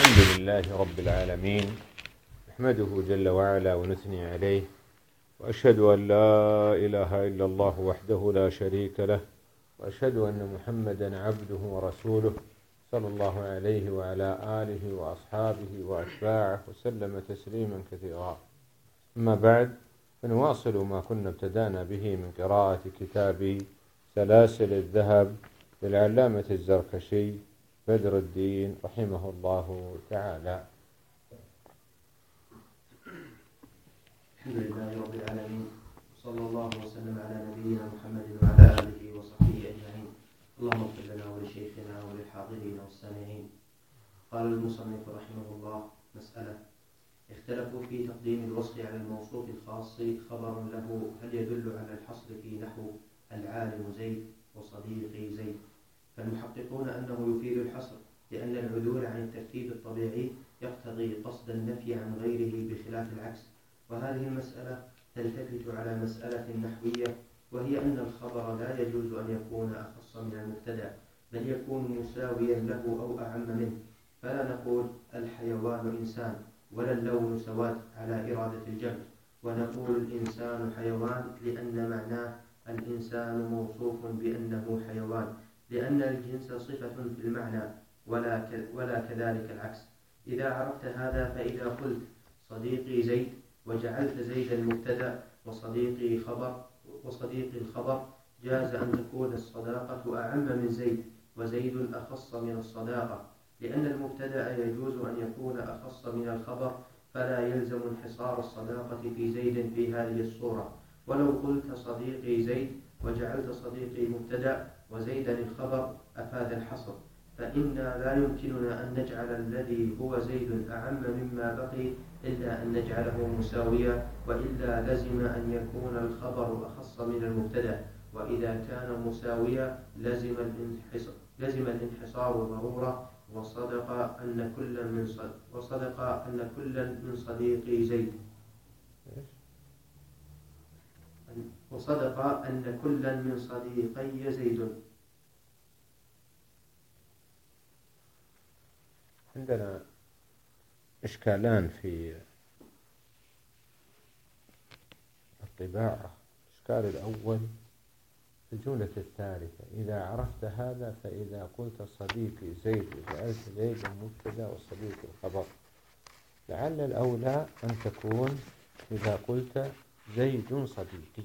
الحمد لله رب العالمين، نحمده جل وعلا ونثني عليه، وأشهد أن لا إله إلا الله وحده لا شريك له، وأشهد أن محمدا عبده ورسوله صلى الله عليه وعلى آله وأصحابه وأتباعه وسلم تسليما كثيرا. أما بعد، فنواصل ما كنا ابتدأنا به من قراءة كتاب سلاسل الذهب للعلامة الزركشي بدر الدين رحمه الله تعالى. الحمد لله رب العالمين، وصلى الله وسلم على نبينا محمد وعلى آله وصحبه أجمعين. اللهم اغفر لنا ولشيخنا وللحاضرين والسامعين. قال المصنف رحمه الله: مسألة: اختلفوا في تقديم الوصف على الموصوف الخاص خبر له هل يدل على الحصر في نحو العالم زيد وصديقي زيد، فالمحققون أنه يفيد الحصر، لأن العدول عن الترتيب الطبيعي يقتضي قصد النفي عن غيره بخلاف العكس. وهذه المسألة تلتفت على مسألة نحوية، وهي أن الخبر لا يجوز أن يكون أخص من المبتدأ، بل يكون مساويا له أو أعم منه. فلا نقول الحيوان إنسان ولا اللون سواد على إرادة الجمع، ونقول الإنسان حيوان لأن معناه الإنسان موصوف بأنه حيوان، لأن الجنس صفة في المعنى، ولا كذلك العكس. إذا عرفت هذا، فإذا قلت صديقي زيد وجعلت زيد المبتدأ وصديقي الخبر، جاز أن تكون الصداقة أعم من زيد، وزيد أخص من الصداقة، لأن المبتدأ يجوز أن يكون أخص من الخبر، فلا يلزم انحصار الصداقة في زيد في هذه الصورة. ولو قلت صديقي زيد وجعلت صديقي مبتدأ وزيدا الخبر أفاد الحصر، فإنا لا يمكننا أن نجعل الذي هو زيد أعم مما بقي إلا أن نجعله مساويا، وإلا لزم أن يكون الخبر أخص من المبتدأ، وإذا كان مساويا لزم الانحصار ضرورة. وصدق أن كل من صديقي زيد وصدق أن كلا من صديقي زيد. عندنا إشكالان في الطباعة. الإشكال الأول في الجملة الثالثة: إذا عرفت هذا، فإذا قلت صديقي زيد وجعلت زيد المبتدأ وصديقي الخبر، لعل الأولى أن تكون إذا قلت زيد صديقي،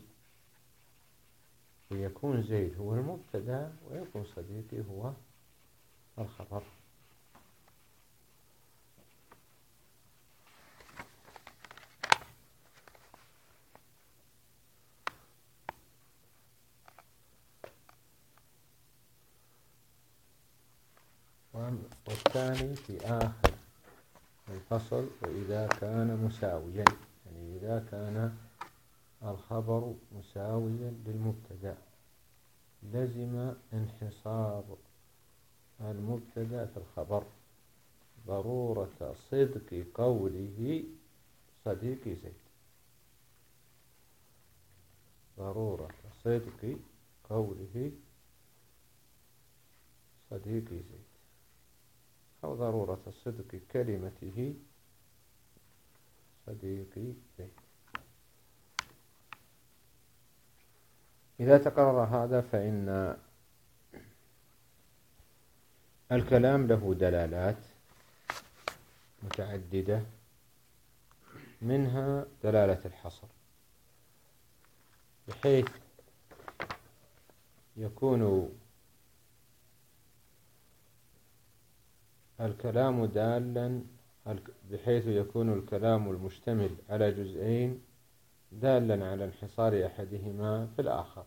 ويكون زيد هو المبتدأ ويكون صديقي هو الخبر. والثاني في آخر الفصل: وإذا كان مساويا، يعني إذا كان الخبر مساويا للمبتدأ، لزم انحصار المبتدأ في الخبر ضرورة صدق قوله صديقي زيد، ضرورة صدق قوله صديقي زيد، أو ضرورة صدق كلمته صديقي زيد. إذا تقرر هذا، فإن الكلام له دلالات متعددة، منها دلالة الحصر، بحيث يكون الكلام المشتمل على جزئين دالا على انحصار أحدهما في الآخر.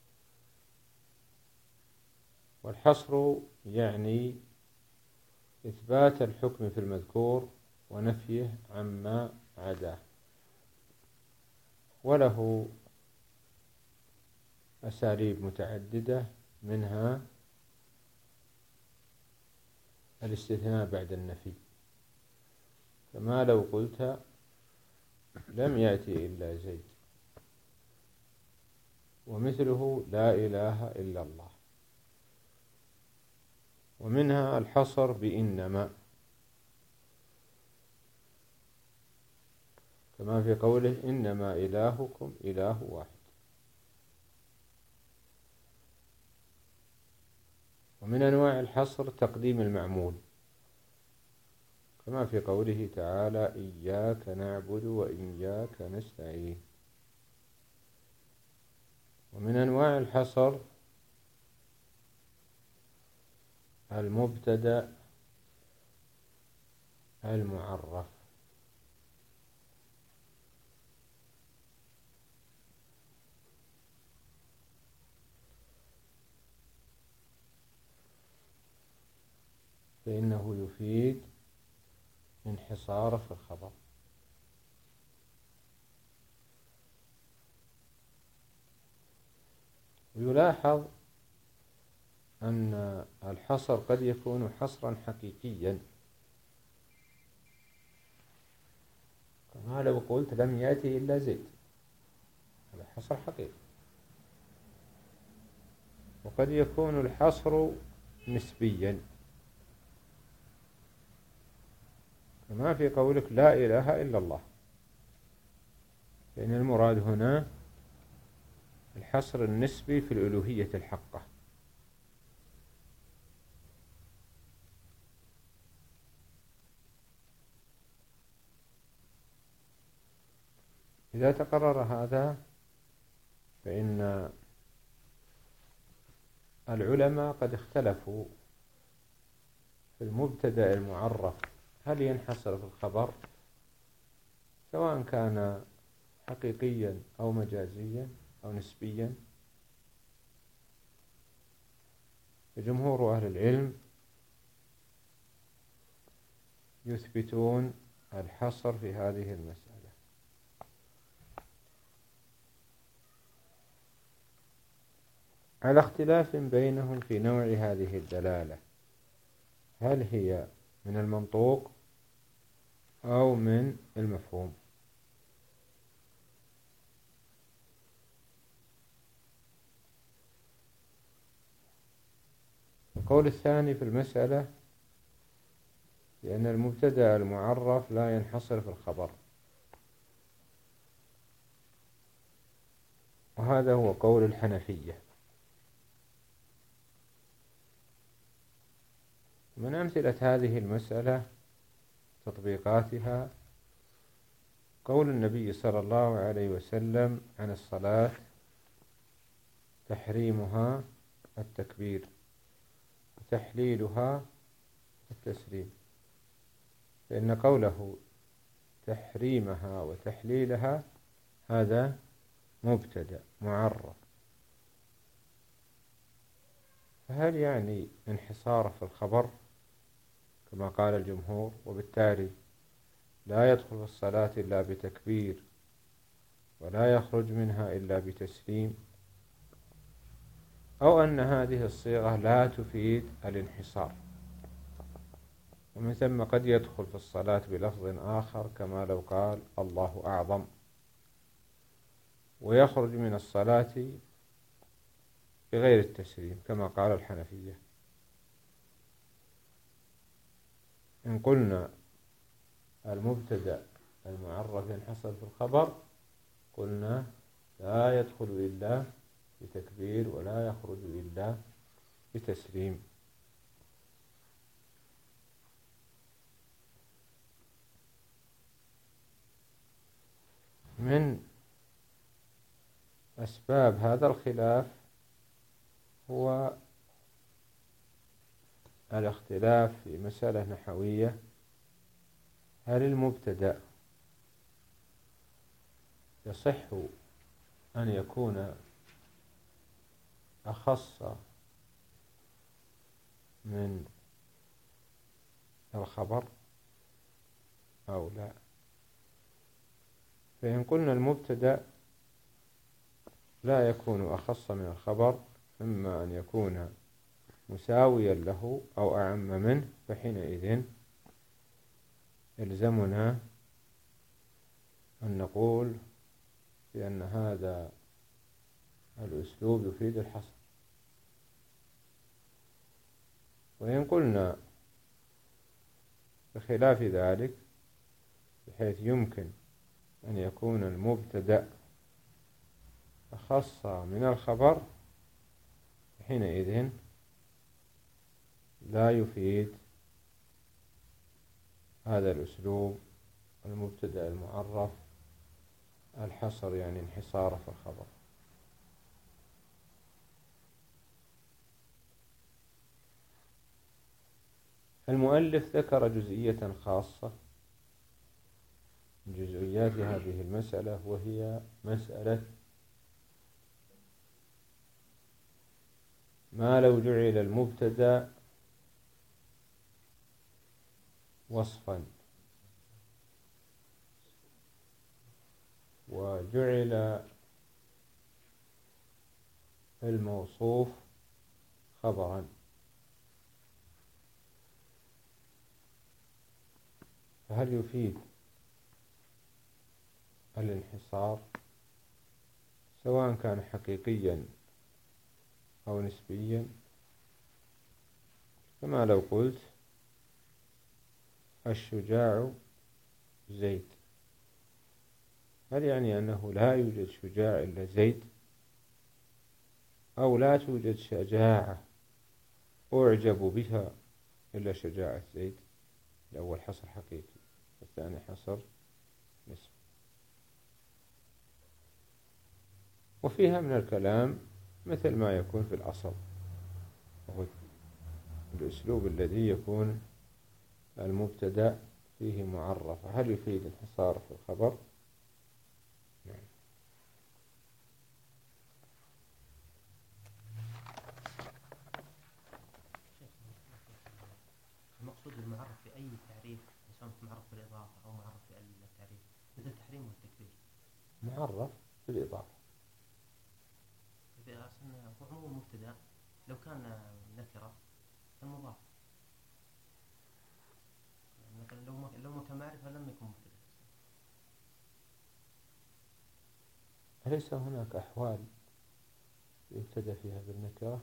والحصر يعني إثبات الحكم في المذكور ونفيه عما عداه، وله أساليب متعددة، منها الاستثناء بعد النفي، كما لو قلت لم يأتي إلا زيد، ومثله لا إله إلا الله. ومنها الحصر بإنما، كما في قوله إنما إلهكم إله واحد. ومن أنواع الحصر تقديم المعمول، كما في قوله تعالى إياك نعبد وإياك نستعين. ومن أنواع الحصر المبتدأ المعرف، فإنه يفيد انحصار في الخبر. ويلاحظ أن الحصر قد يكون حصرا حقيقيا، كما لو قلت لم يأتي إلا زيد، هذا حصر حقيقي. وقد يكون الحصر نسبيا، كما في قولك لا إله إلا الله، لأن المراد هنا الحصر النسبي في الألوهية الحقة. إذا تقرر هذا فإن العلماء قد اختلفوا في المبتدأ المعرف، هل ينحصر في الخبر سواء كان حقيقيا أو مجازيا أو نسبيا. جمهور أهل العلم يثبتون الحصر في هذه المسألة. على اختلاف بينهم في نوع هذه الدلالة، هل هي من المنطوق أو من المفهوم. القول الثاني في المسألة لأن المبتدأ المعرف لا ينحصر في الخبر، وهذا هو قول الحنفية. من أمثلة هذه المسألة تطبيقاتها قول النبي صلى الله عليه وسلم عن الصلاة تحريمها التكبير وتحليلها التسليم، فإن قوله تحريمها وتحليلها هذا مبتدأ معرف، فهل يعني انحصار في الخبر كما قال الجمهور، وبالتالي لا يدخل في الصلاة إلا بتكبير ولا يخرج منها إلا بتسليم، أو أن هذه الصيغة لا تفيد الانحصار، ومن ثم قد يدخل في الصلاة بلفظ آخر كما لو قال الله أعظم، ويخرج من الصلاة بغير التسليم كما قال الحنفية. إن قلنا المبتدأ المعرف ينحصر في الخبر قلنا لا يدخل إلا بتكبير ولا يخرج إلا بتسليم. من أسباب هذا الخلاف هو الاختلاف في مسألة نحوية، هل المبتدأ يصح أن يكون أخص من الخبر أو لا؟ فإن قلنا المبتدأ لا يكون أخص من الخبر، إما أن يكون مساويا له أو أعم منه، فحينئذ يلزمنا أن نقول بأن هذا الأسلوب يفيد الحصر. وإن قلنا بخلاف ذلك بحيث يمكن أن يكون المبتدأ أخص من الخبر، حينئذ لا يفيد هذا الأسلوب المبتدأ المعرف الحصر، يعني انحصاره في الخبر. المؤلف ذكر جزئية خاصة من جزئيات هذه المسألة، وهي مسألة ما لو جعل المبتدأ وصفا وجعل الموصوف خبرا، فهل يفيد الانحصار سواء كان حقيقيا أو نسبيا؟ كما لو قلت الشجاع زيد، هل يعني أنه لا يوجد شجاع إلا زيد، أو لا توجد شجاعة أعجب بها إلا شجاعة زيد؟ الأول حصر حقيقي والثاني حصر نسبي. وفيها من الكلام مثل ما يكون في الأصل، وهو الأسلوب الذي يكون المبتدأ فيه معرف، هل يفيد انحصار في الخبر؟ نعم. المقصود المعرف في أي تعريف، سواء معرف بالإضافة أو معرف بالتعريف، مثل التحريم والتكبير. معرف بالإضافة. أصلا هو عموم المبتدأ لو كان نكرة فالمضاف، مثلا لو ما كان معرفة لم يكن مبتدأ. أليس هناك أحوال يبتدأ فيها بالنكرة؟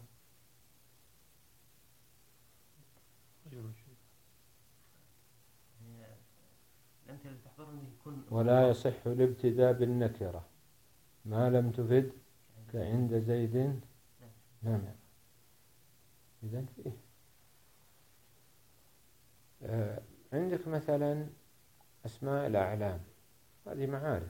أنت اللي تحضرني يكون ولا يصح الابتداء بالنكرة ما لم تفد كعند زيد. نعم. إذن فيه عندك مثلا أسماء الأعلام، هذه معارف،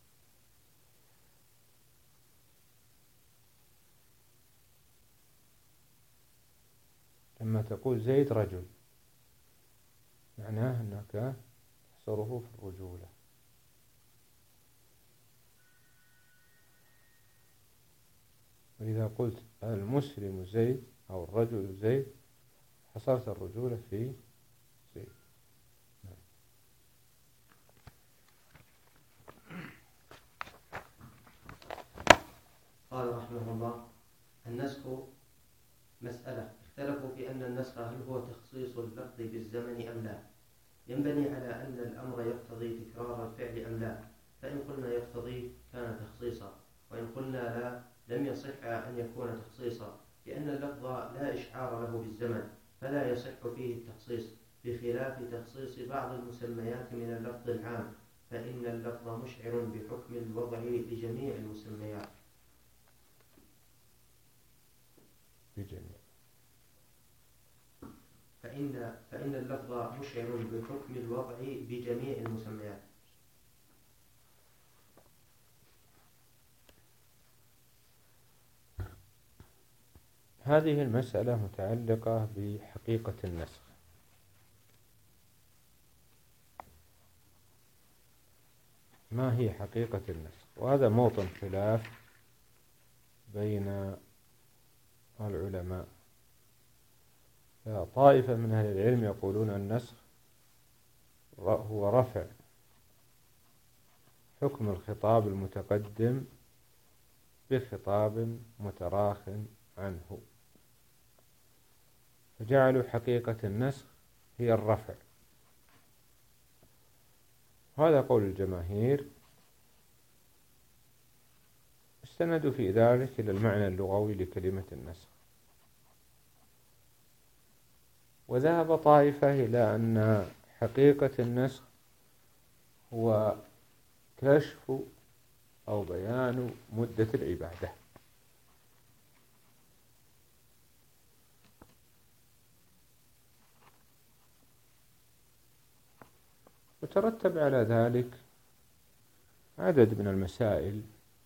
لما تقول زيد رجل معناه أنك تحصره في الرجولة. وإذا قلت المسلم زيد أو الرجل زيد حصرت الرجولة في زيد. قال رحمه الله: النسخ مسألة اختلفوا في أن النسخ هل هو تخصيص اللفظ بالزمن أم لا، ينبني على أن الأمر يقتضي تكرار الفعل أم لا، فإن قلنا يقتضي كان تخصيصا، وإن قلنا لا لم يصح أن يكون تخصيصا، لأن اللفظ لا إشعار له بالزمن فلا يصح فيه التخصيص، بخلاف تخصيص بعض المسميات من اللفظ العام، فإن اللفظ مشعر بحكم الوضع لجميع المسميات. فإن اللفظ مشعر بحكم الوضع بجميع المسميات. هذه المسألة متعلقة بحقيقة النسخ. ما هي حقيقة النسخ؟ وهذا موطن خلاف بين العلماء. طائفة من أهل العلم يقولون النسخ هو رفع حكم الخطاب المتقدم بخطاب متراخ عنه، فجعلوا حقيقة النسخ هي الرفع. هذا قول الجماهير، استندوا في ذلك إلى المعنى اللغوي لكلمة النسخ. وذهب طائفة إلى أن حقيقة النسخ هو كشف أو بيان مدة العبادة. وترتب على ذلك عدد من المسائل،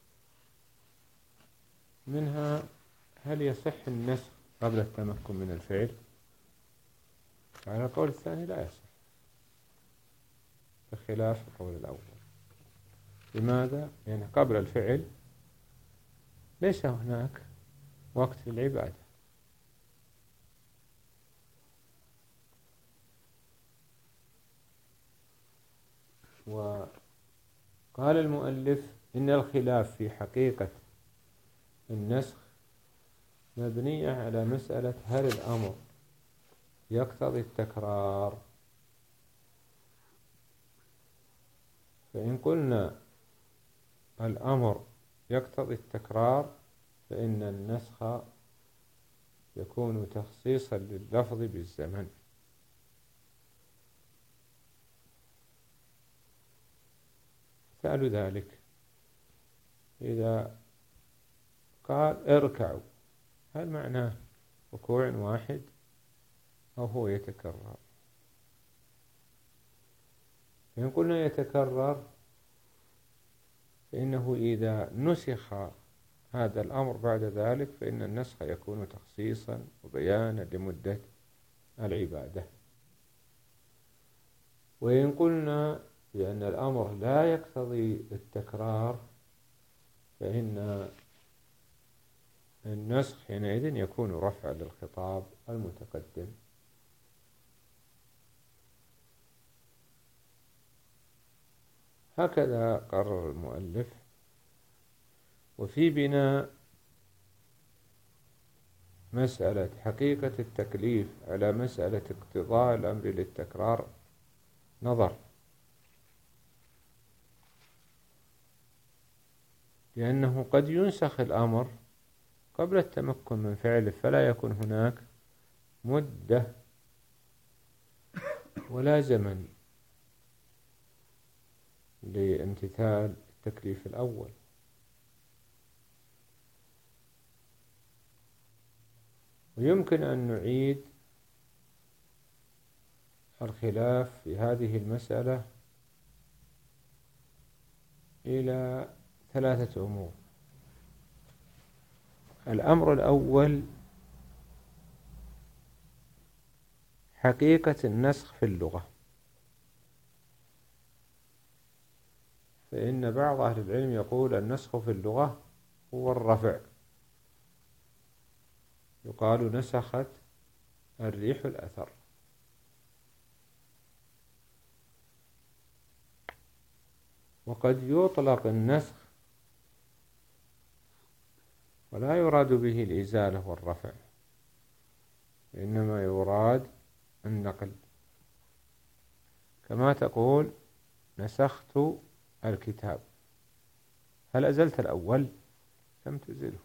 منها هل يصح النسخ قبل التمكن من الفعل؟ على القول الثاني لا يصح، بخلاف القول الأول. لماذا؟ لأن قبل الفعل ليس هناك وقت للعبادة. وقال المؤلف إن الخلاف في حقيقة النسخ مبنية على مسألة هل الأمر يقتضي التكرار. فإن قلنا الأمر يقتضي التكرار فإن النسخ يكون تخصيصا لللفظ بالزمن. مثال ذلك إذا قال اركعوا، هل معناه ركوع واحد أو هو يتكرر؟ فإن قلنا يتكرر فإنه إذا نسخ هذا الأمر بعد ذلك فإن النسخ يكون تخصيصا وبيانا لمدة العبادة. وإن قلنا بأن الأمر لا يقتضي التكرار فإن النسخ حينئذ يكون رفعا للخطاب المتقدم. هكذا قرر المؤلف. وفي بناء مسألة حقيقة التكليف على مسألة اقتضاء الأمر للتكرار نظر، لأنه قد ينسخ الأمر قبل التمكن من فعله فلا يكون هناك مدة ولا زمن لامتثال التكليف الأول. ويمكن أن نعيد الخلاف في هذه المسألة إلى 3 أمور. الأمر الأول حقيقة النسخ في اللغة، فإن بعض أهل العلم يقول النسخ في اللغة هو الرفع، يقال نسخت الريح الأثر. وقد يطلق النسخ ولا يراد به الإزالة والرفع، إنما يراد النقل، كما تقول نسخت الكتاب، هل أزلت الأول؟ لم تزله.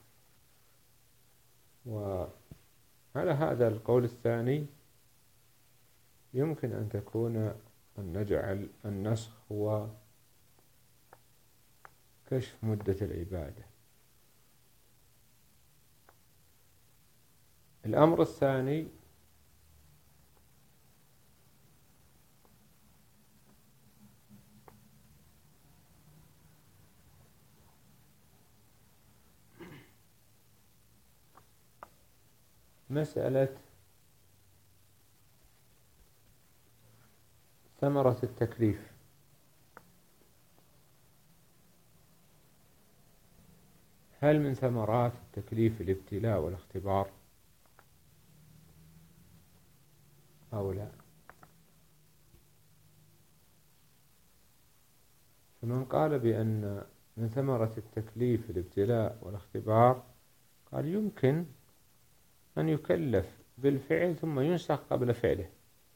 وعلى هذا القول الثاني يمكن أن تكون أن نجعل النسخ هو كشف مدة العبادة. الأمر الثاني مسألة ثمرة التكليف. هل من ثمرات التكليف الابتلاء والاختبار أو لا؟ فمن قال بأن من ثمرة التكليف الابتلاء والاختبار قال يمكن أن يكلف بالفعل ثم ينسخ قبل فعله،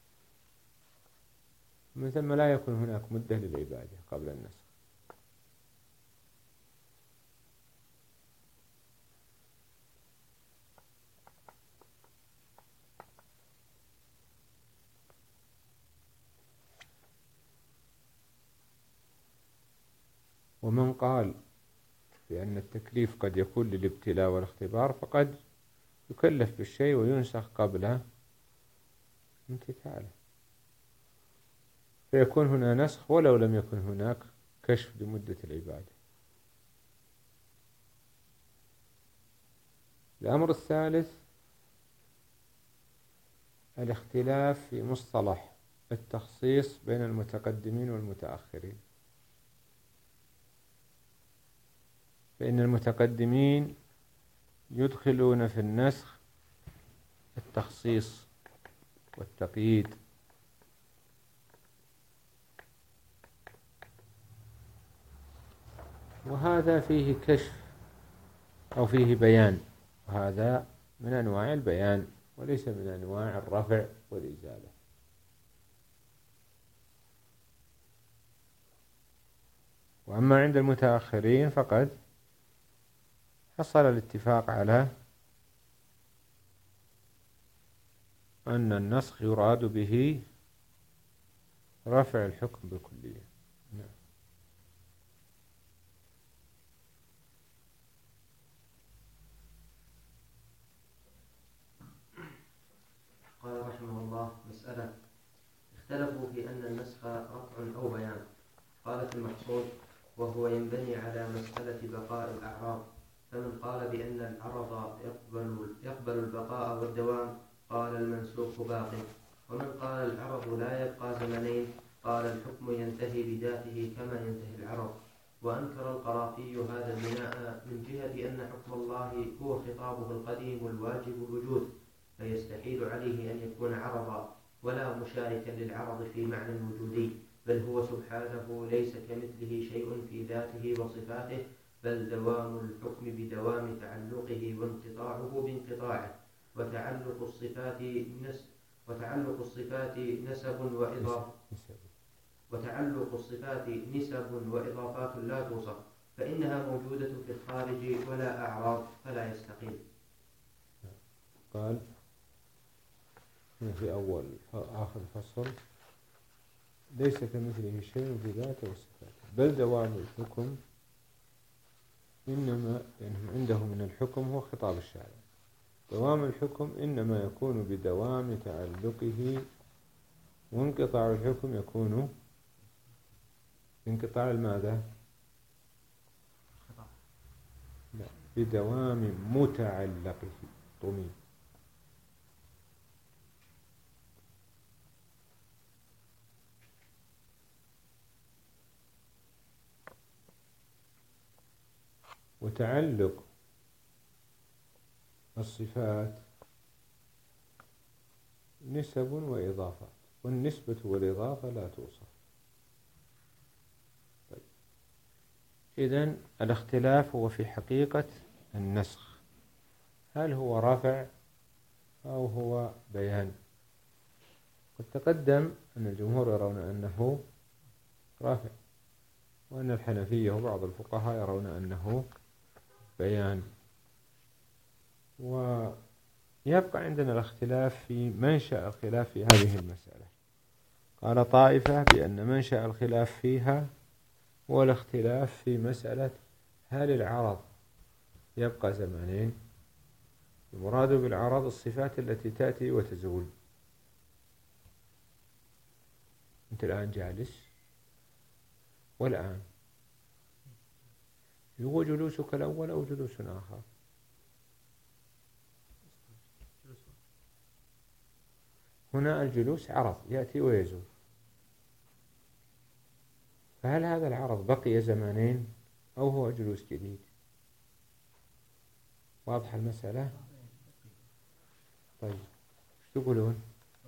من ثم لا يكون هناك مدة للعبادة قبل النسخ. ومن قال بأن التكليف قد يكون للابتلاء والاختبار فقد يكلف بالشيء وينسخ قبل امتثاله، فيكون هنا نسخ ولو لم يكن هناك كشف لمدة العبادة. الأمر الثالث الاختلاف في مصطلح التخصيص بين المتقدمين والمتأخرين. فإن المتقدمين يدخلون في النسخ التخصيص والتقييد، وهذا فيه كشف أو فيه بيان، وهذا من أنواع البيان وليس من أنواع الرفع والإزالة. وأما عند المتأخرين فقد حصل الاتفاق على أن النسخ يراد به رفع الحكم بالكلية. نعم. قال رحمه الله: مسألة اختلفوا في أن النسخ رفع أو بيان. قال في المحصول: وهو ينبني على مسألة بقاء الأعراض، فمن قال بأن العرض يقبل البقاء والدوام قال المنسوخ باق، ومن قال العرض لا يبقى زمنين قال الحكم ينتهي بذاته كما ينتهي العرض. وأنكر القرافي هذا البناء من جهة أن حكم الله هو خطابه القديم الواجب الوجود، فيستحيل عليه أن يكون عرضا ولا مشاركا للعرض في معنى وجودي، بل هو سبحانه ليس كمثله شيء في ذاته وصفاته، بل دوام الحكم بدوام تعلقه وانقطاعه بانقطاعه، وتعلق الصفات نسب وإضافات لا توصف، فإنها موجودة في الخارج ولا أعراض فلا يستقيم. قال في آخر فصل: ليس كمثله شيء في ذاته وصفاته، بل دوام الحكم إنما عنده من الحكم هو خطاب الشارع، دوام الحكم إنما يكون بدوام تعلقه، وانقطاع الحكم يكون انقطاع الماذا؟ لا، بدوام متعلقه طمين. وتعلق الصفات نسب وإضافات، والنسبة والإضافة لا توصف. طيب. إذن الاختلاف هو في حقيقة النسخ، هل هو رفع أو هو بيان؟ قد تقدم أن الجمهور يرون أنه رفع، وأن الحنفية وبعض الفقهاء يرون أنه بيان. ويبقى عندنا الاختلاف في منشأ الخلاف في هذه المسألة. قال طائفة بأن منشأ الخلاف فيها هو الاختلاف في مسألة هل العرض يبقى زمانين؟ المراد بالعرض الصفات التي تأتي وتزول. أنت الآن جالس، والآن هو جلوسك الأول أو جلوس آخر؟ هنا الجلوس عرض يأتي ويزول، فهل هذا العرض بقي زمانين أو هو جلوس جديد؟ واضح المسألة؟ طيب، ايش تقولون؟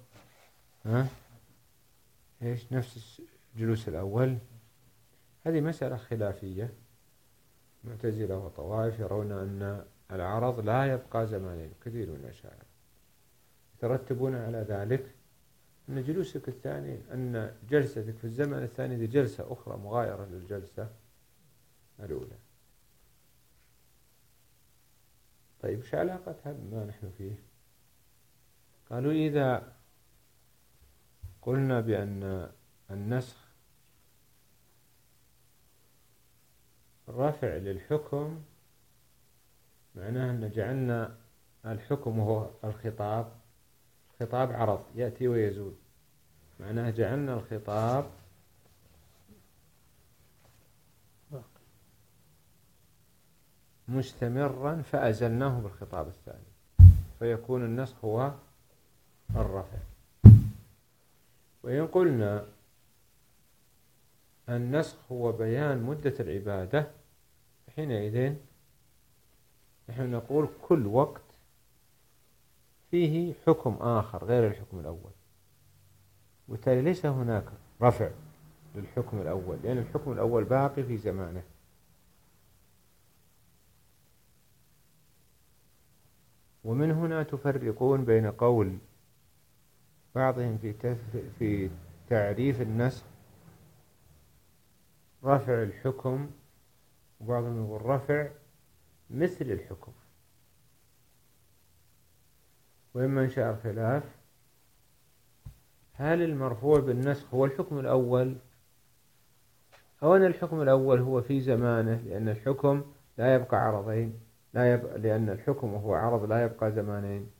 ايش نفس الجلوس الأول؟ هذه مسألة خلافية. معتزلة وطوائف يرون أن العرض لا يبقى زمانين، كثير من الأشاعرة يترتبون على ذلك أن جلوسك الثاني، أن جلستك في الزمن الثاني دي جلسة أخرى مغايرة للجلسة الأولى. طيب، ايش علاقة هذا ما نحن فيه؟ قالوا إذا قلنا بأن النسخ رفع للحكم معناه أن جعلنا الحكم هو الخطاب. خطاب عرض يأتي ويزول، معناه جعلنا الخطاب مستمرا فأزلناه بالخطاب الثاني، فيكون النسخ هو الرفع. وإن قلنا النسخ هو بيان مدة العبادة، حينئذ نحن نقول كل وقت فيه حكم آخر غير الحكم الأول، وبالتالي ليس هناك رفع للحكم الأول، لأن الحكم الأول باقي في زمانه. ومن هنا تفرقون بين قول بعضهم في تعريف النسخ رفع الحكم، وبعضهم يقول رفع مثل الحكم. وإما إنشاء الخلاف، هل المرفوع بالنسخ هو الحكم الأول، أو أن الحكم الأول هو في زمانه، لأن الحكم لا يبقى عرضين، لأن الحكم هو عرض لا يبقى زمانين.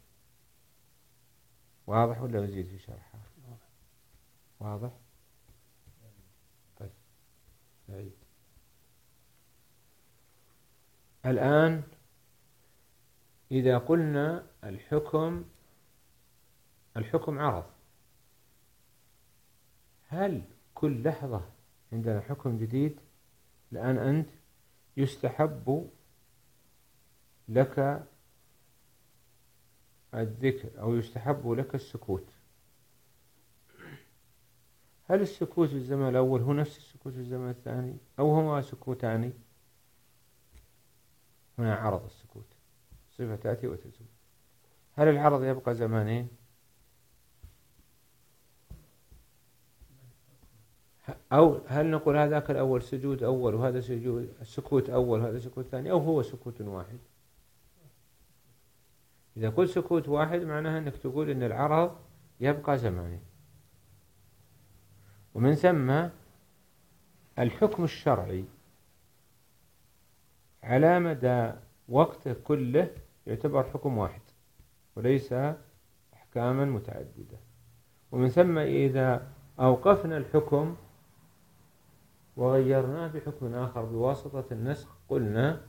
واضح ولا نزيد في شرحه؟ واضح؟ طيب نعيد. الآن إذا قلنا الحكم عرض، هل كل لحظة عندنا حكم جديد؟ الآن أنت يستحب لك الذكر أو يستحب لك السكوت. هل السكوت في الزمن الأول هو نفس السكوت في الزمن الثاني، أو هما سكوتان؟ هنا عرض السكوت، صفة تأتي وتزول. هل العرض يبقى زمانين، أو هل نقول هذاك الأول سجود أول وهذا سكوت أول وهذا سكوت ثاني، أو هو سكوت واحد؟ إذا قلت سكوت واحد معناها أنك تقول أن العرض يبقى زمانين. ومن ثم الحكم الشرعي على مدى وقته كله يعتبر حكم واحد وليس أحكاما متعددة. ومن ثم إذا أوقفنا الحكم وغيرناه بحكم آخر بواسطة النسخ قلنا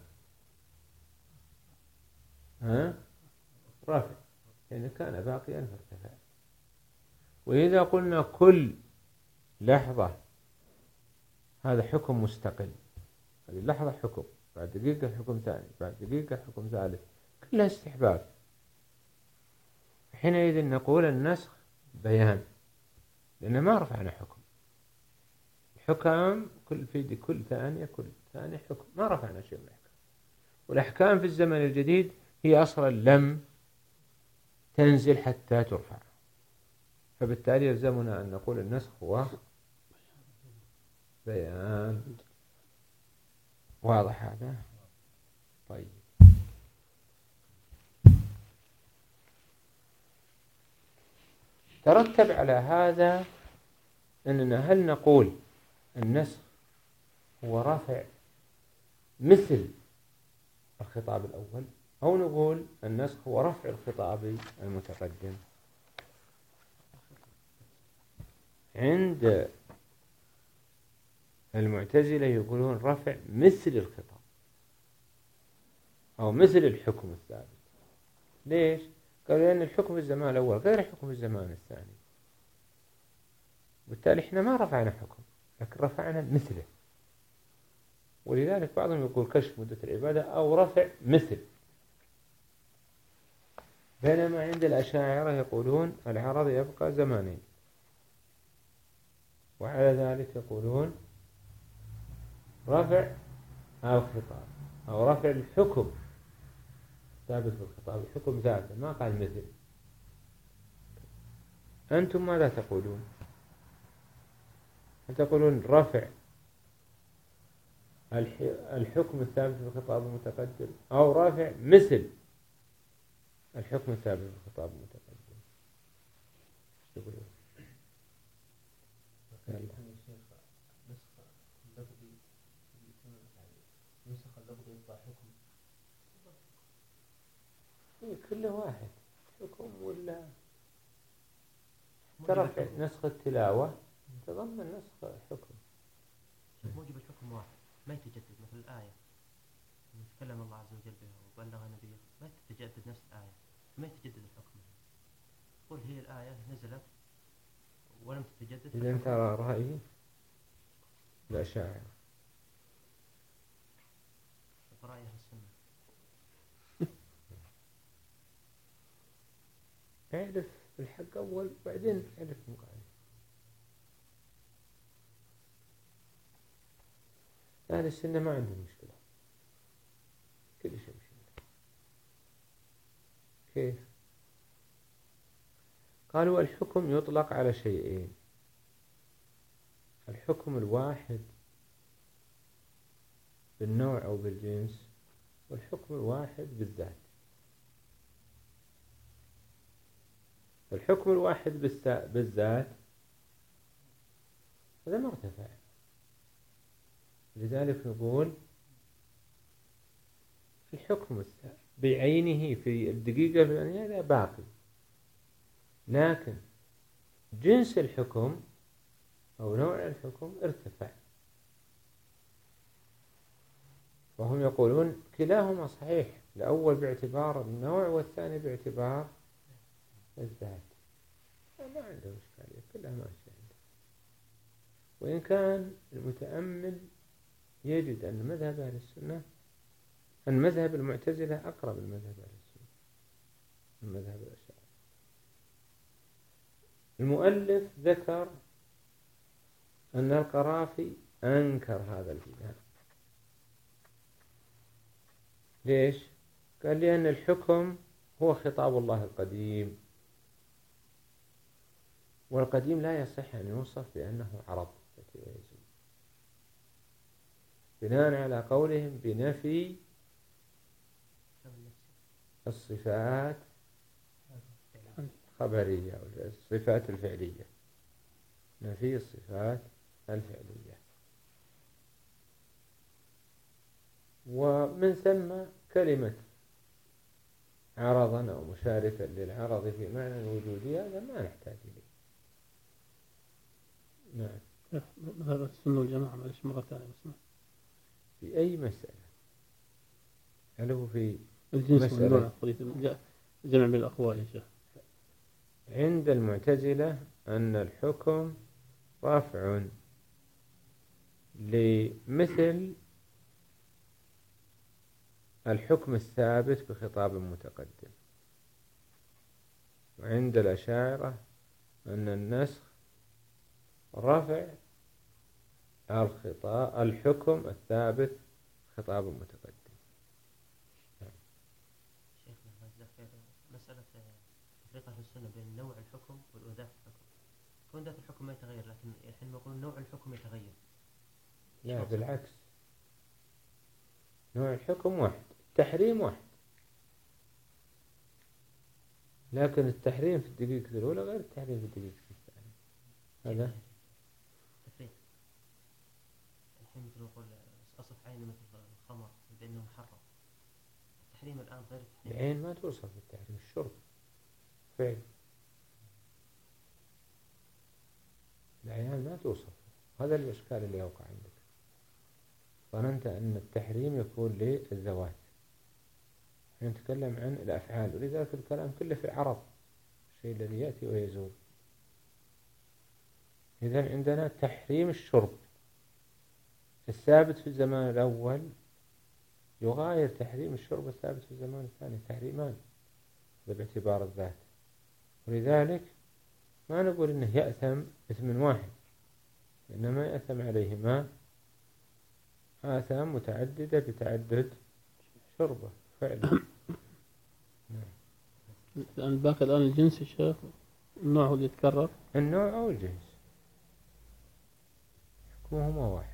رفع، يعني كان باقيا فارتفع. وإذا قلنا كل لحظة هذا حكم مستقل، هذه اللحظة حكم، بعد دقيقة حكم ثاني، بعد دقيقة حكم ثالث، كلها استحباب، حينئذ نقول النسخ بيان، لأن ما رفعنا حكم. الحكم في كل ثانية حكم، ما رفعنا شيء من الأحكام. والأحكام في الزمن الجديد هي أصلا لم تنزل حتى ترفع، فبالتالي يلزمنا أن نقول النسخ هو بيان. واضح هذا؟ طيب، ترتب على هذا أننا هل نقول النسخ هو رفع مثل الخطاب الأول، أو نقول النسخ هو رفع الخطاب المتقدم؟ عند المعتزلة يقولون رفع مثل الخطاب أو مثل الحكم الثابت. ليش؟ قالوا لأن الحكم في الزمان الأول غير الحكم في الزمان الثاني، بالتالي احنا ما رفعنا حكم لكن رفعنا مثله. ولذلك بعضهم يقول كشف مدة العبادة أو رفع مثل، بينما عند الأشاعرة يقولون العرض يبقى زمانين، وعلى ذلك يقولون رفع الخطاب أو رفع الحكم ثابت في الخطاب، الحكم ذاته ما قال مثل. أنتم ماذا تقولون؟ هل تقولون رفع الحكم الثابت في الخطاب المتقدم، أو رافع مثل الحكم الثابت في الخطاب المتقدم؟ تقولون نسخ اللفظ يطلع حكم. كل واحد حكم ولا ترى نسخ التلاوة تضمن نسخ حكم. موجب الحكم واحد ما يتجدد، مثل الآية تكلم الله عز وجل بها وبلغ نبيه ما تتجدد نفس الآية، ما يتجدد الحكم. قل هي الآية نزلت ولم تتجدد. إذا ترى رأيي الأشاعرة رأي أهل السنة. اعرف الحق أول بعدين اعرف مقابل. أهل السنة ما عندهم مشكلة، كل شيء مشكلة. كيف؟ قالوا الحكم يطلق على شيئين: الحكم الواحد بالنوع أو بالجنس، والحكم الواحد بالذات. الحكم الواحد بالذات هذا مرتفع، لذلك نقول الحكم بعينه في الدقيقة الفلانية هذا باقي، لكن جنس الحكم أو نوع الحكم ارتفع. وهم يقولون كلاهما صحيح، الأول باعتبار النوع والثاني باعتبار الذات. ما عنده إشكالية، كلها ماشية عنده. وإن كان المتأمل يجد أن مذهب أهل السنة، أن مذهب المعتزلة أقرب المذهب أهل السنة من مذهب الأشاعرة. المؤلف ذكر أن القرافي أنكر هذا البناء. ليش؟ قال لأن الحكم هو خطاب الله القديم، والقديم لا يصح أن يوصف بأنه عرض بناء على قولهم بنفي الصفات الخبرية أو الصفات الفعلية، نفي الصفات الفعلية. ومن ثم كلمة عرضا أو مشاركا للعرض في معنى الوجودي هذا ما نحتاج إليه. نعم. مذهب السنة والجماعة معلش مرة ثانية بس في أي مسألة، هل هو في الجنس والنوع جمع بين الأقوال يا شيخ؟ عند المعتزلة أن الحكم رافع لمثل الحكم الثابت بخطاب متقدم، وعند الأشاعرة أن النسخ رفع الحكم الثابت خطاب متقدم. مسألة تفريق أهل السنة بين نوع الحكم وذات الحكم. كون ذات الحكم ما يتغير، لكن الحين يقول نوع الحكم يتغير. لا بالعكس، نوع الحكم واحد، التحريم واحد، لكن التحريم في الدقيقة الأولى غير التحريم في الدقيقة الثانية. هذا تفريق. الحين مثل نقول أصف عين مثل الخمر بأنه محرم. التحريم الآن غير التحريم. العين ما توصف بالتحريم، الشرب فعل، العيان ما توصف. هذا الإشكال اللي يوقع عندك، ظننت أن التحريم يكون للذوات، نتكلم عن الأفعال، ولذلك الكلام كله في العرض، الشيء الذي يأتي ويزول. إذن عندنا تحريم الشرب الثابت في الزمان الأول يغاير تحريم الشرب الثابت في الزمان الثاني، تحريمان باعتبار الذات. ولذلك ما نقول إنه يأثم إثم واحد، إنما يأثم عليهما آثام متعددة بتعدد شربه فعلا. الباقي الآن الجنس الشيخ، النوع هو اللي يتكرر، النوع أو الجنس حكمهما واحد.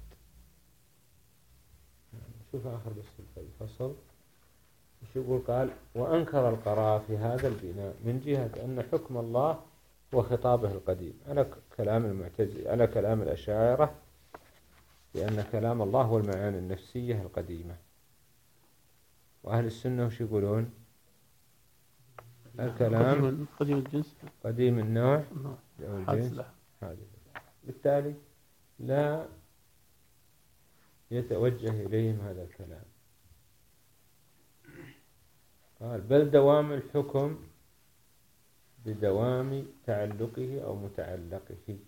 شوف آخر بس الفصل وش يقول. قال وأنكر القرافي هذا البناء من جهة أن حكم الله وخطابه القديم، على كلام المعتزلة، على كلام الأشاعرة، لأن كلام الله هو المعاني النفسية القديمة. وأهل السنة وش يقولون؟ الكلام قديم الجنس قديم النوع أو حادث الجنس له. حادث. بالتالي لا يتوجه إليهم هذا الكلام. قال بل دوام الحكم بدوام تعلقه أو متعلقه.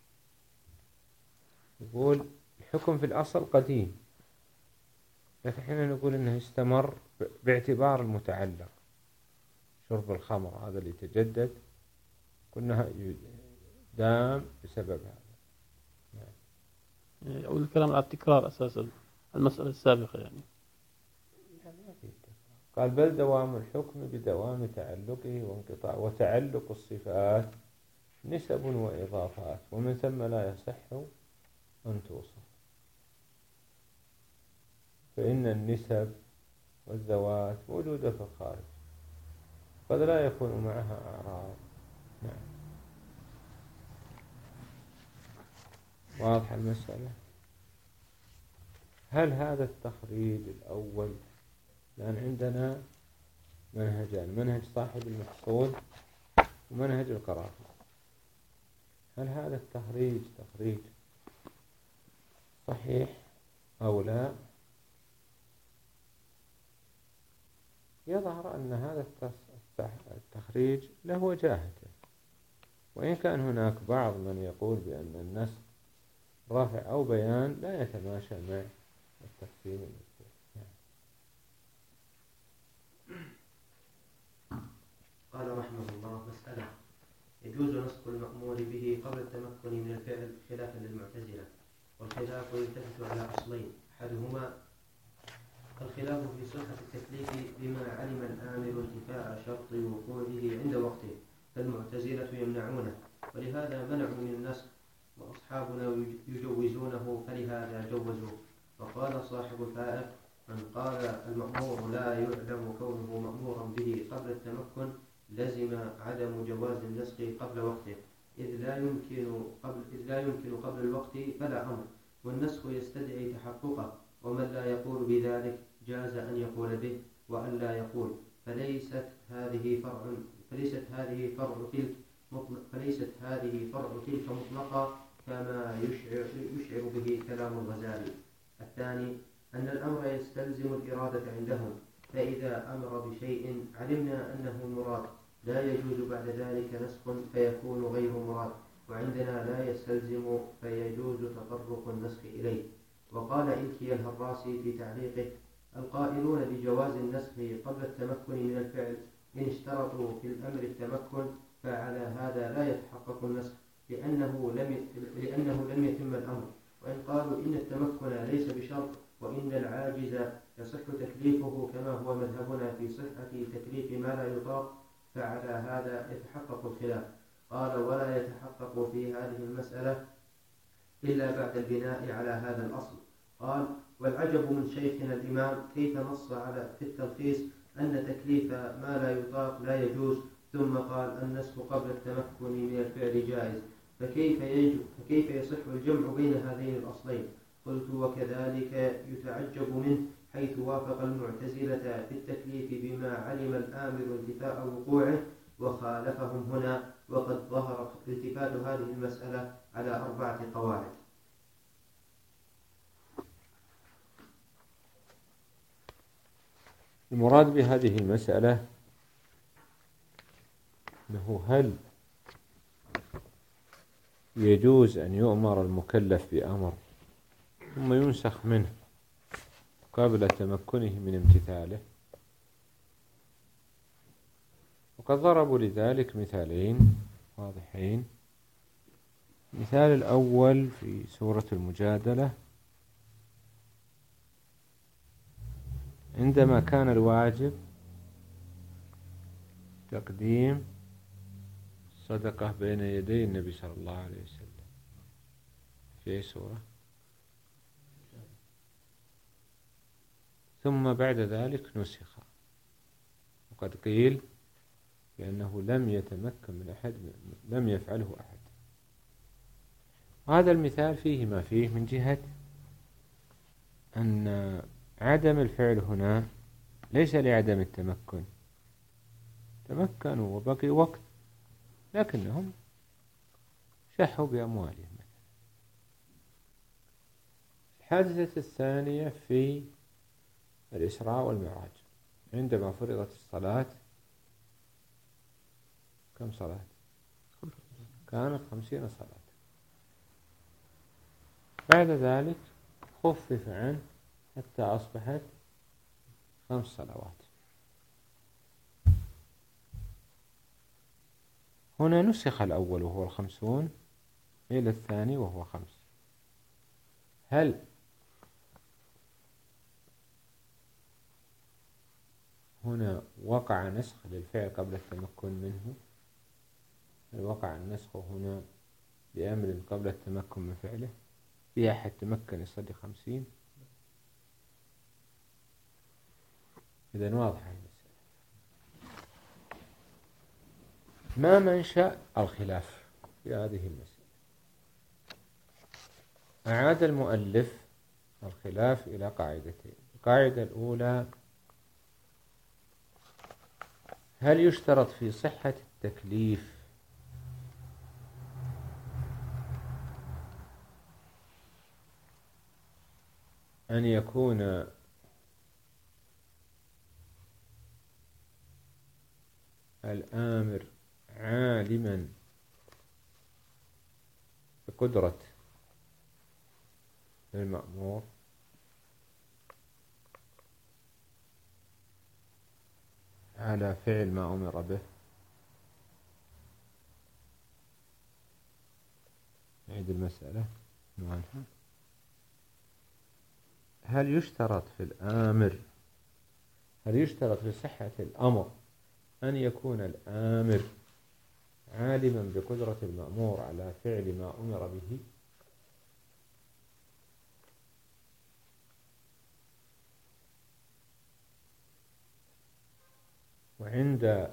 يقول الحكم في الأصل قديم، لكن حين نقول إنه استمر باعتبار المتعلق. شرب الخمر هذا اللي تجدد قلنا دام بسبب هذا. يعني أو الكلام على التكرار أساسا المسألة السابقة يعني. قال بل دوام الحكم بدوام تعلقه وانقطاع وتعلق الصفات نسب وإضافات، ومن ثم لا يصح أن توصف، فإن النسب والذوات موجودة في الخارج قد لا يكون معها أعراض. نعم. واضح المسألة؟ هل هذا التخريج الأول، لأن عندنا منهجان، منهج صاحب المحصول ومنهج القرافة، هل هذا التخريج تخريج صحيح أو لا؟ يظهر أن هذا التخريج له وجاهته، وإن كان هناك بعض من يقول بأن النسخ رفع أو بيان لا يتماشى مع التقسيم المذكور. قال رحمه الله: مسألة: يجوز نسخ المأمور به قبل التمكن من الفعل خلافا للمعتزلة، والخلاف يلتفت على أصلين: أحدهما الخلاف في صحة التكليف بما علم الآمر انتفاء شرط وقوعه عند وقته، فالمعتزلة يمنعونه ولهذا منعوا من النسخ، وأصحابنا يجوزونه فلهذا جوزوه. وقال صاحب الفائق: من قال المأمور لا يعلم كونه مأمورا به قبل التمكن لزم عدم جواز النسخ قبل وقته، إذ لا يمكن قبل الوقت فلا أمر، والنسخ يستدعي تحققه، ومن لا يقول بذلك جاز أن يقول به وأن لا يقول، فليست هذه فرع تلك مطلقة كما يشعر به كلام الغزالي. الثاني أن الأمر يستلزم الإرادة عندهم، فإذا أمر بشيء علمنا أنه مراد لا يجوز بعد ذلك نسخ فيكون غير مراد، وعندنا لا يستلزم فيجوز تطرق النسخ إليه. وقال إلكي الهراسي في تعليقه: القائلون بجواز النسخ قبل التمكن من الفعل إن اشترطوا في الأمر التمكن فعلى هذا لا يتحقق النسخ لأنه لم يتم الأمر، وإن قالوا إن التمكن ليس بشرط وإن العاجز يصح تكليفه كما هو مذهبنا في صحة تكليف ما لا يطاق فعلى هذا يتحقق الخلاف. قال: ولا يتحقق في هذه المسألة إلا بعد البناء على هذا الأصل. قال: والعجب من شيخنا الإمام كيف نص في التلخيص أن تكليف ما لا يطاق لا يجوز، ثم قال النسخ قبل التمكن من الفعل جائز، فكيف يصح الجمع بين هذين الأصلين؟ قلت: وكذلك يتعجب منه حيث وافق المعتزلة في التكليف بما علم الآمر انتفاء وقوعه وخالفهم هنا، وقد ظهر التفات هذه المسألة على 4 قواعد. المراد بهذه المسألة أنه هل يجوز أن يؤمر المكلف بأمر ثم ينسخ منه قبل تمكنه من امتثاله؟ وقد ضربوا لذلك مثالين واضحين. المثال الأول في سورة المجادلة، عندما كان الواجب تقديم صدقة بين يدي النبي صلى الله عليه وسلم في أي سورة؟ ثم بعد ذلك نسخ، وقد قيل بأنه لم يتمكن من أحد، لم يفعله أحد. هذا المثال فيه ما فيه من جهة أن عدم الفعل هنا ليس لعدم التمكن، تمكنوا وبقي وقت لكنهم شحوا بأموالهم. الحادثة الثانية في الإسراء والمعراج، عندما فرضت الصلاة، كم صلاة؟ كانت 50 صلاة. بعد ذلك خفف عنه حتى أصبحت 5 صلوات. هنا نسخ الأول وهو 50 إلى الثاني وهو 5. هل هنا وقع نسخ للفعل قبل التمكن منه؟ هل وقع النسخ هنا بأمر قبل التمكن من فعله؟ في أحد تمكن يصلي 50؟ إذن واضحة المسألة. ما منشأ الخلاف في هذه المسألة؟ أعاد المؤلف الخلاف إلى قاعدتين. القاعدة الأولى: هل يشترط في صحة التكليف أن يكون الآمر عالما بقدرة المأمور على فعل ما أمر به؟ نعيد المسألة عنها. هل يشترط في صحة الأمر أن يكون الآمر عالما بقدرة المأمور على فعل ما أمر به؟ وعند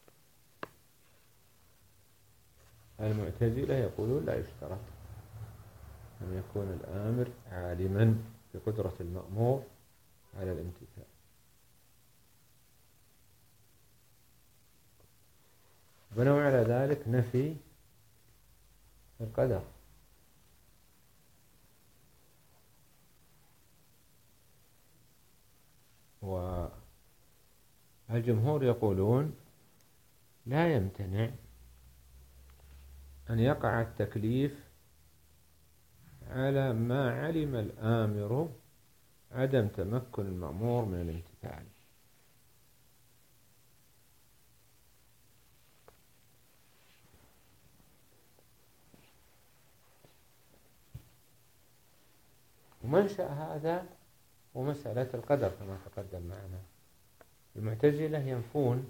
المعتزلة يقولون لا يشترط أن يكون الآمر عالما بقدرة المأمور على الامتثال. بنوا على ذلك نفي القدر. والجمهور يقولون لا يمتنع أن يقع التكليف على ما علم الآمر عدم تمكن المأمور من الامتثال. ومنشأ هذا ومسألة القدر كما تقدم معنا. المعتزلة ينفون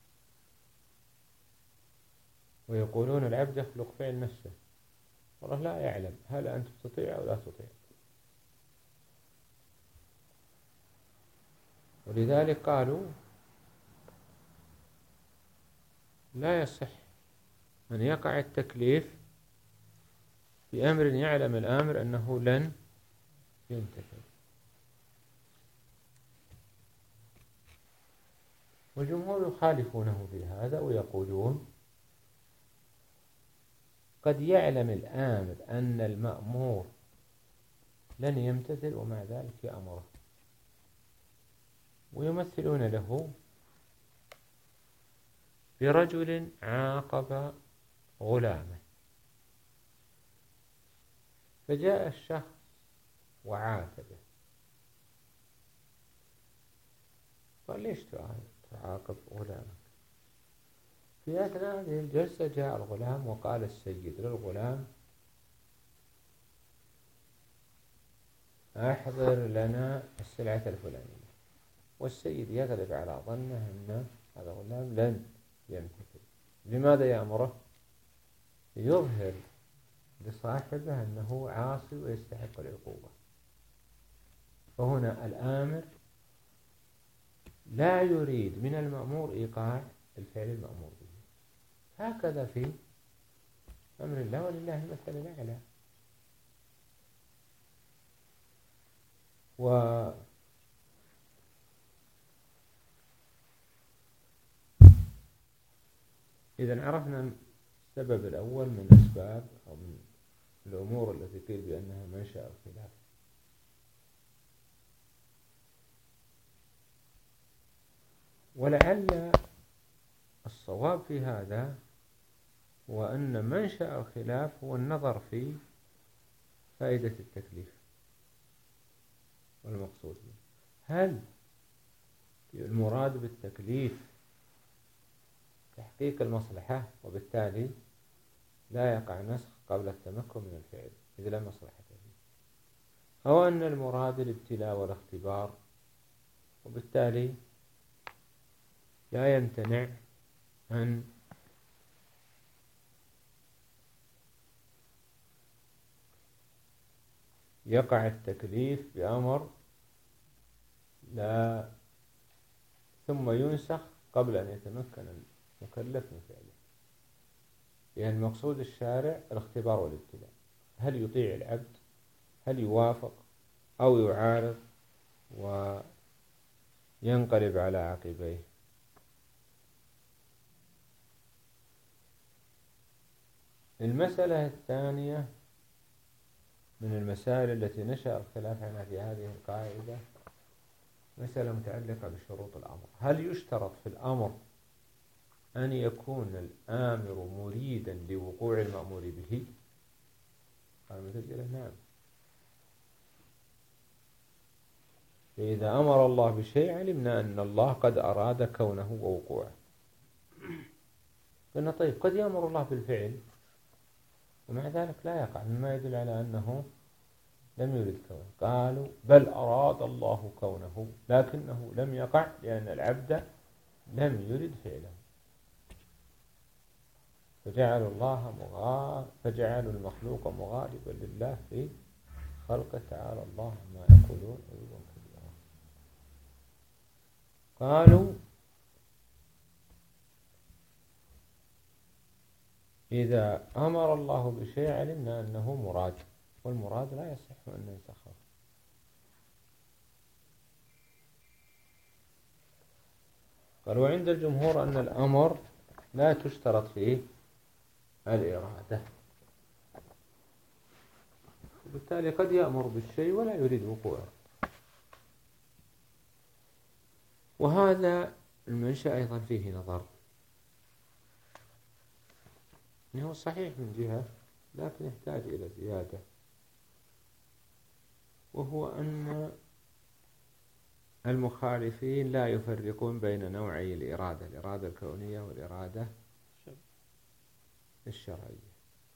ويقولون العبد يخلق فعل نفسه، والله لا يعلم هل أنت تطيع أو لا تطيع. ولذلك قالوا لا يصح أن يقع التكليف بأمر يعلم الآمر أنه لن يمتثل. والجمهور يخالفونه في هذا ويقولون قد يعلم الآمر أن المأمور لن يمتثل ومع ذلك يأمره. ويمثلون له برجل عاقب غلامه، فجاء الشخص وعاتبه، قال ليش تعاقب غلامك؟ في أثناء هذه الجلسة جاء الغلام وقال السيد للغلام أحضر لنا السلعة الفلانية، والسيد يغلب على ظنه أن هذا الغلام لن يمتثل. لماذا يأمره؟ يظهر لصاحبه أنه عاصي ويستحق العقوبة. فهنا الآمر لا يريد من المأمور إيقاع الفعل المأمور به. هكذا في أمر الله، ولله المثل الأعلى. إذا عرفنا السبب الأول من أسباب أو من الأمور التي قيل بأنها منشأ الخلاف. ولعل الصواب في هذا هو أن منشأ الخلاف هو النظر في فائدة التكليف والمقصود به. هل المراد بالتكليف تحقيق المصلحة وبالتالي لا يقع نسخ قبل التمكن من الفعل إذ لا مصلحة فيه، أو أن المراد الابتلاء والاختبار وبالتالي لا يمتنع أن يقع التكليف بأمر لا ثم ينسخ قبل أن يتمكن المكلف من فعله. لأن المقصود الشارع الاختبار والابتلاء، هل يطيع العبد، هل يوافق أو يعارض وينقلب على عقبيه. المسألة الثانية من المسائل التي نشأ الخلاف عنها في هذه القاعدة مسألة متعلقة بشروط الأمر. هل يشترط في الأمر أن يكون الآمر مريدا لوقوع المأمور به؟ قال المعتزلة نعم. فإذا أمر الله بشيء علمنا أن الله قد أراد كونه ووقوعه. قلنا طيب قد يأمر الله بالفعل ومع ذلك لا يقع، مما يدل على أنه لم يرد كونه. قالوا بل أراد الله كونه لكنه لم يقع لأن العبد لم يرد فعله، فجعلوا المخلوق مغالبا لله في خلقه تعالى الله ما يقولون علوا كبيرا. قالوا إذا أمر الله بشيء علمنا أنه مراد، والمراد لا يصح أن ينسخه. قال وعند الجمهور أن الأمر لا تشترط فيه الإرادة، وبالتالي قد يأمر بالشيء ولا يريد وقوعه. وهذا المنشأ أيضا فيه نظر، إنه صحيح من جهة لكن يحتاج إلى زيادة، وهو أن المخالفين لا يفرقون بين نوعي الإرادة، الإرادة الكونية والإرادة الشرعية،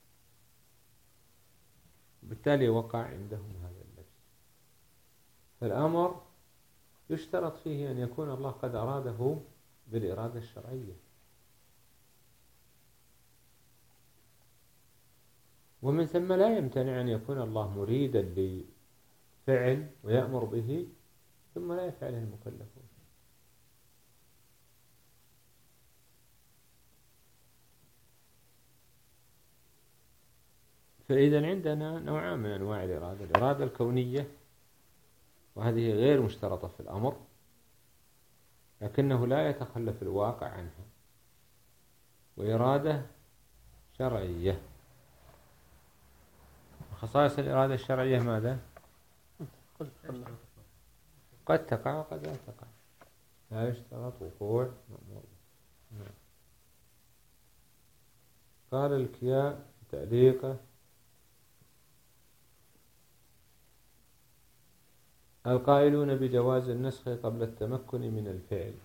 بالتالي وقع عندهم هذا اللبس. فالأمر يشترط فيه أن يكون الله قد أراده بالإرادة الشرعية، ومن ثم لا يمتنع أن يكون الله مريدا لفعل ويأمر به ثم لا يفعله المكلفون. فإذا عندنا نوعان من أنواع الإرادة، الإرادة الكونية وهذه غير مشترطة في الأمر لكنه لا يتخلف الواقع عنها، وإرادة شرعية. خصائص الإرادة الشرعية ماذا؟ قد تقع وقد لا تقع، لا يشترط وقوع مأمور. قال الكياء تعليقه القائلون بجواز النسخ قبل التمكن من الفعل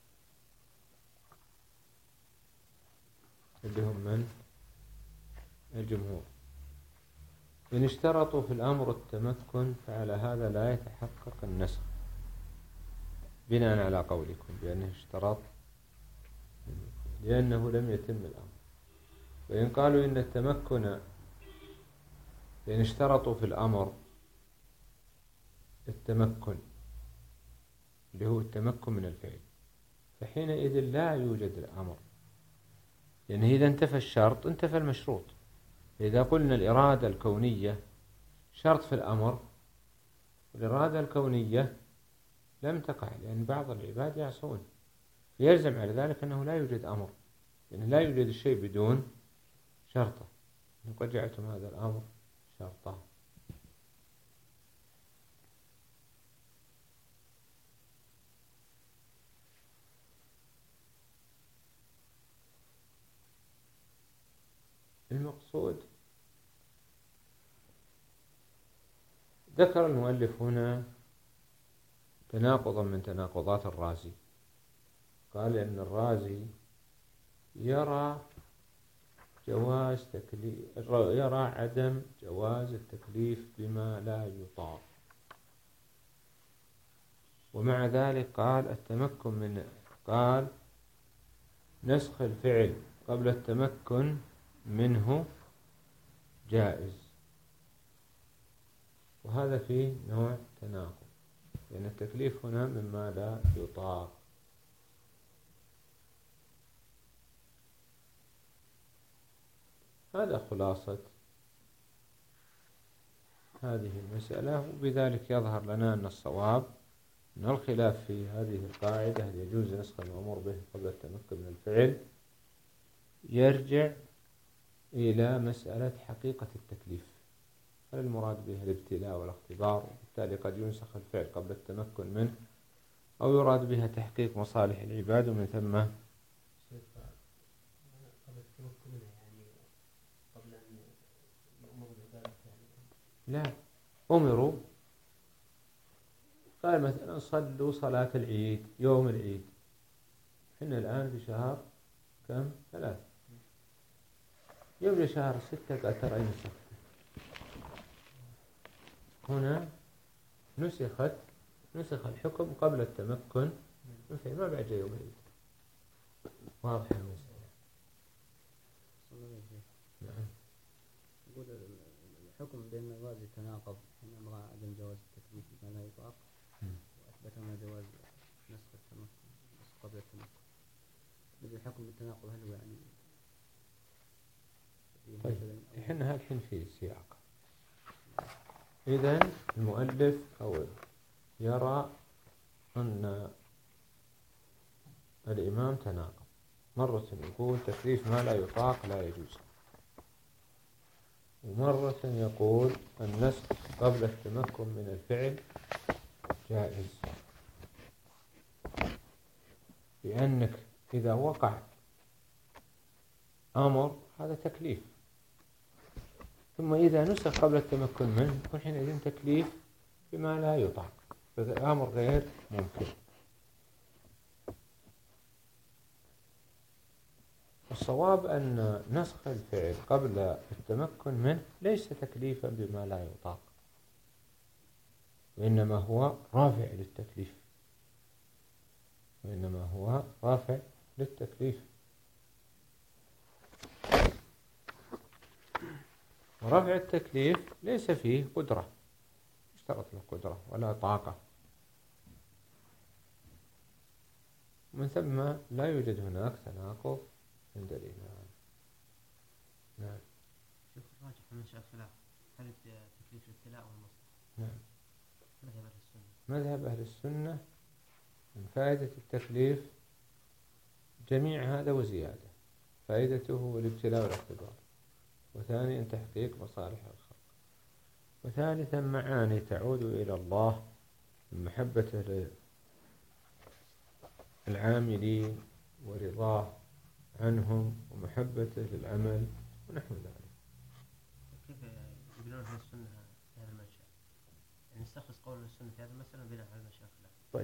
اللي هم من؟ الجمهور. إن اشترطوا في الأمر التمكن فعلى هذا لا يتحقق النسخ بناء على قولكم بأنه اشترط لأنه لم يتم الأمر. وإن قالوا إن التمكن إن اشترطوا في الأمر التمكن اللي هو التمكن من الفعل فحينئذ لا يوجد الأمر، لأنه إذا انتفى الشرط انتفى المشروط. إذا قلنا الإرادة الكونية شرط في الأمر، والإرادة الكونية لم تقع لأن بعض العباد يعصون، يلزم على ذلك أنه لا يوجد أمر، يعني لا يوجد الشيء بدون شرطه. قد جعلتم هذا الأمر شرطا. المقصود ذكر المؤلف هنا تناقضا من تناقضات الرازي. قال إن الرازي يرى عدم جواز التكليف بما لا يطاق، ومع ذلك قال نسخ الفعل قبل التمكن منه جائز، وهذا فيه نوع تناقض، لأن التكليف هنا مما لا يطاق. هذا خلاصة هذه المسألة، وبذلك يظهر لنا أن الصواب أن الخلاف في هذه القاعدة هل يجوز نسخ المأمور به قبل التمكن من الفعل يرجع إلى مسألة حقيقة التكليف. هل المراد به الابتلاء والاختبار، وبالتالي قد ينسخ الفعل قبل التمكن منه، أو يراد بها تحقيق مصالح العباد ومن ثم لا أمروا. قال مثلا صلوا صلاة العيد يوم العيد، إحنا الآن في شهر كم؟ 3، يوم شهر 6 قال ترى نسخت. هنا نسخ الحكم قبل التمكن ما بعد يوم العيد. واضح المسألة؟ نعم. يقول الحكم بأن الرازي تناقض، أن أمر عدم جواز التكليف بما لا يطاق، وأثبت أن جواز نسخ التمكن قبل التمكن. بدأ الحكم بالتناقض هل هو يعني طيب إحنا الحين في سياق. إذن المؤلف أول يرى أن الإمام تناقض، مرة يقول تكليف ما لا يطاق لا يجوز، ومرة يقول النسخ قبل التمكن من الفعل جائز، لأنك إذا وقع أمر هذا تكليف، ثم إذا نسخ قبل التمكن منه يكون حينئذ تكليف بما لا يطاق، فهذا أمر غير ممكن. الصواب أن نسخ الفعل قبل التمكن منه ليس تكليفا بما لا يطاق، وإنما هو رافع للتكليف. ورفع التكليف ليس فيه قدرة، اشترط له قدرة ولا طاقة، من ثم لا يوجد هناك تناقض عند الإمام. نعم. شوف الراجح من شاء الخلاف هل تكليف الابتلاء والمصلحة؟ نعم. مذهب أهل السنة. مذهب أهل السنة من فائدة التكليف جميع هذا وزيادة، فائدته الابتلاء والاختبار، وثانيا تحقيق مصالح الخلق، وثالثا معاني تعود إلى الله من محبته للعاملين ورضاه عنهم ومحبته للعمل ونحو ذلك. كيف يبنون أهل السنة في هذا المنشأ؟ يعني نستخلص قول السنة في هذا المسألة بناء على المشاكل. طيب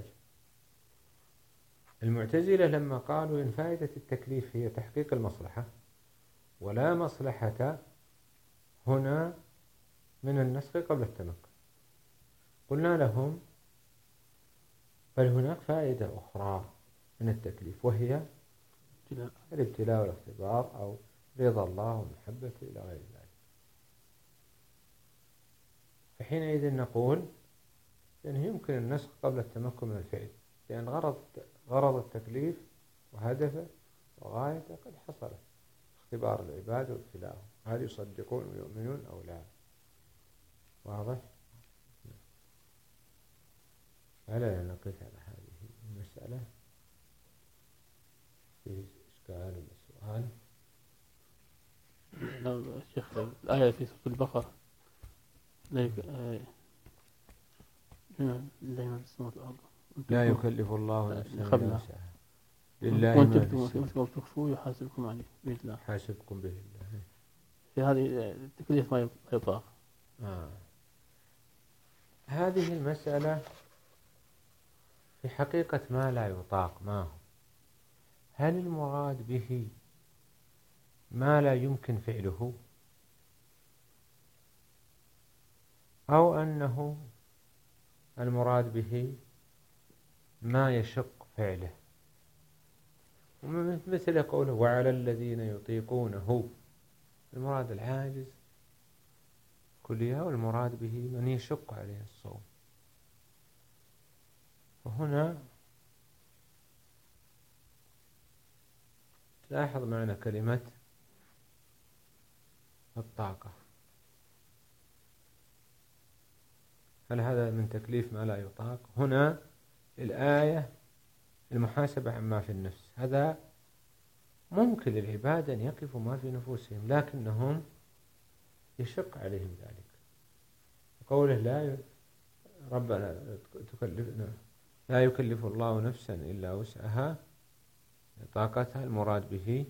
المعتزلة لما قالوا إن فائدة التكليف هي تحقيق المصلحة ولا مصلحة هنا من النسخ قبل التمكن، قلنا لهم بل هناك فائدة أخرى من التكليف، وهي الابتلاء والاختبار أو رضا الله ومحبته إلى غير ذلك. فحينئذ نقول أنه يمكن النسخ قبل التمكن من الفعل، لأن غرض التكليف وهدفه وغايته قد حصلت، اختبار العباد وابتلاءهم، هل يصدقون ويؤمنون أو لا؟ واضح؟ ألا نقف على هذه المسألة؟ في إشكال ولا سؤال؟ الشيخ الآية في سورة البقرة دائما في السماء والأرض لا يكلف الله نفسا إلا قبلها وسعها لله وإن ما في تبدوا السماء ما تخفوه يحاسبكم عليه بإذن الله. حاسبكم به الله. في هذه التكليف ما يطاق. هذه المسألة في حقيقة ما لا يطاق ما هو؟ هل المراد به ما لا يمكن فعله، أو أنه المراد به ما يشق فعله؟ مثل قوله وعلى الذين يطيقونه، المراد العاجز كلها، والمراد به من يشق عليه الصوم. وهنا تلاحظ معنى كلمة الطاقة. هل هذا من تكليف ما لا يطاق؟ هنا الآية المحاسبة عما في النفس، هذا ممكن للعباد أن يقفوا ما في نفوسهم، لكنهم يشق عليهم ذلك. قوله لا ربنا تكلفنا لا يكلف الله نفسا إلا وسعها طاقتها، المراد به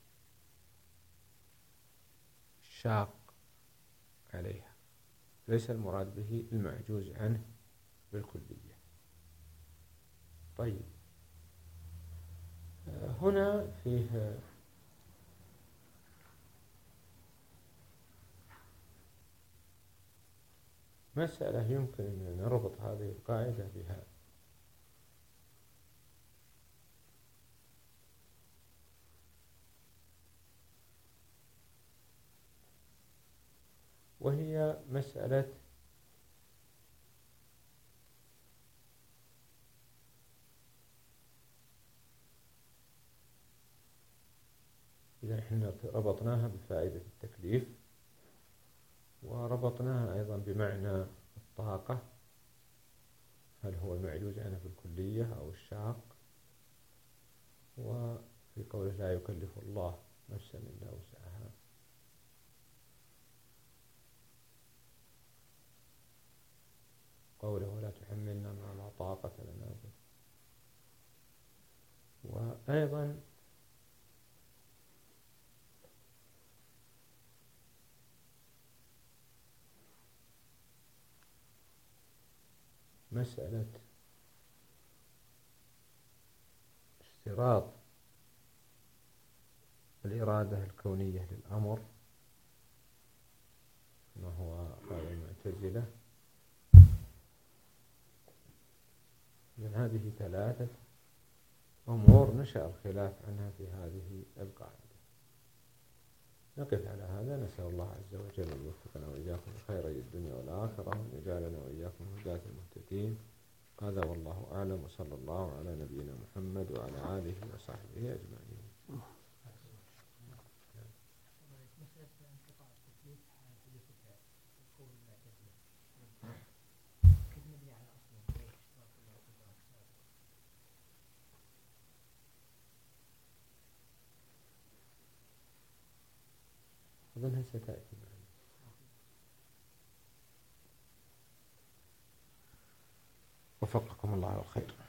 الشاق عليها، ليس المراد به المعجوز عنه بالكلية. طيب، هنا فيه مسألة يمكن أن نربط هذه القاعدة بها، وهي مسألة إذا احنا ربطناها بفائدة التكليف، وربطناها أيضا بمعنى الطاقة، هل هو المعجوز عنه بالكلية أو الشاق، وفي قوله لا يكلف الله نفسا إلا وسعها. قوله ولا تحملنا ما لا طاقة لنا به. وأيضا مسألة اشتراط الإرادة الكونية للأمر، ما هو قال المعتزلة. من هذه ثلاثة أمور نشأ الخلاف عنها في هذه القاعدة. نقف على هذا، نسأل الله عز وجل أن يوفقنا وإياكم لخيري الدنيا والآخرة، وأن يجعلنا وإياكم هداة المهتدين. هذا والله أعلم، وصلى الله على نبينا محمد وعلى آله وصحبه أجمعين. أظنها ستأتي معنا. وفقكم الله على الخير.